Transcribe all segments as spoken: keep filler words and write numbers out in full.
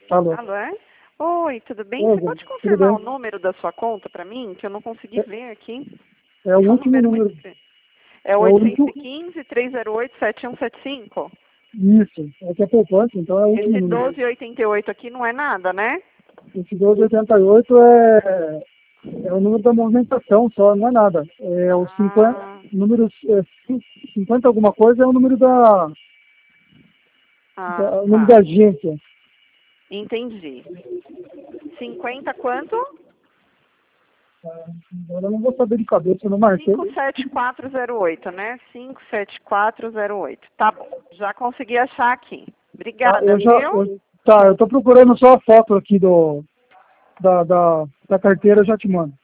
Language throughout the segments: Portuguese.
Alô? Alô, é? Oi, tudo bem? Oi, Você pode tudo confirmar bem? o número da sua conta para mim, que eu não consegui ver aqui? É o É um último número muito número. estranho. É É o último. oitocentos e quinze, trezentos e oito, sete um sete cinco? Isso. É que é poupança, então é o último Esse número. doze e oitenta e oito aqui não é nada, né? Esse doze oitenta e oito é, é o número da movimentação só, não é nada. É o cinquenta, Ah, números, é, cinquenta alguma coisa é o número da, ah, da, o número da tá. agência. Entendi. cinquenta quanto? Agora eu não vou saber de cabeça, eu não marquei. cinco sete quatro zero oito, né? cinco sete quatro zero oito. Tá bom. Já consegui achar aqui. Ah, Obrigada, eu já, viu? eu, tá, eu tô procurando só a foto aqui do, da, da, da carteira, eu já te mando.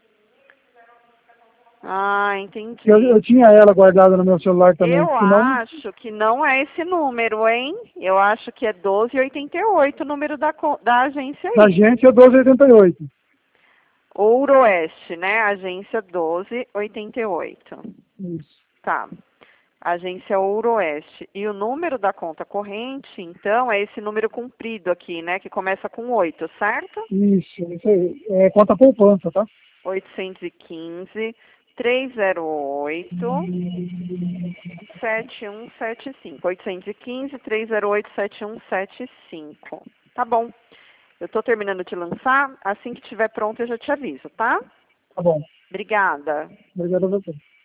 Ah, Eu, eu entendi. tinha ela guardada no meu celular também, Eu senão acho que não é esse número, hein? Eu acho que é doze oitenta e oito o número da, co- da agência da aí. agência é doze oitenta e oito. Ouroeste, né? Agência doze oitenta e oito. Isso. Tá. Agência Ouroeste. E o número da conta corrente, então, é esse número comprido aqui, né? Que começa com oito, certo? Isso, isso aí. É conta poupança, tá? oitocentos e quinze, trezentos e oito, sete um sete cinco. oitocentos e quinze, trezentos e oito, sete um sete cinco. Tá bom. Eu estou terminando de lançar. Assim que estiver pronto, eu já te aviso, tá? Tá bom. Obrigada. Obrigado a você.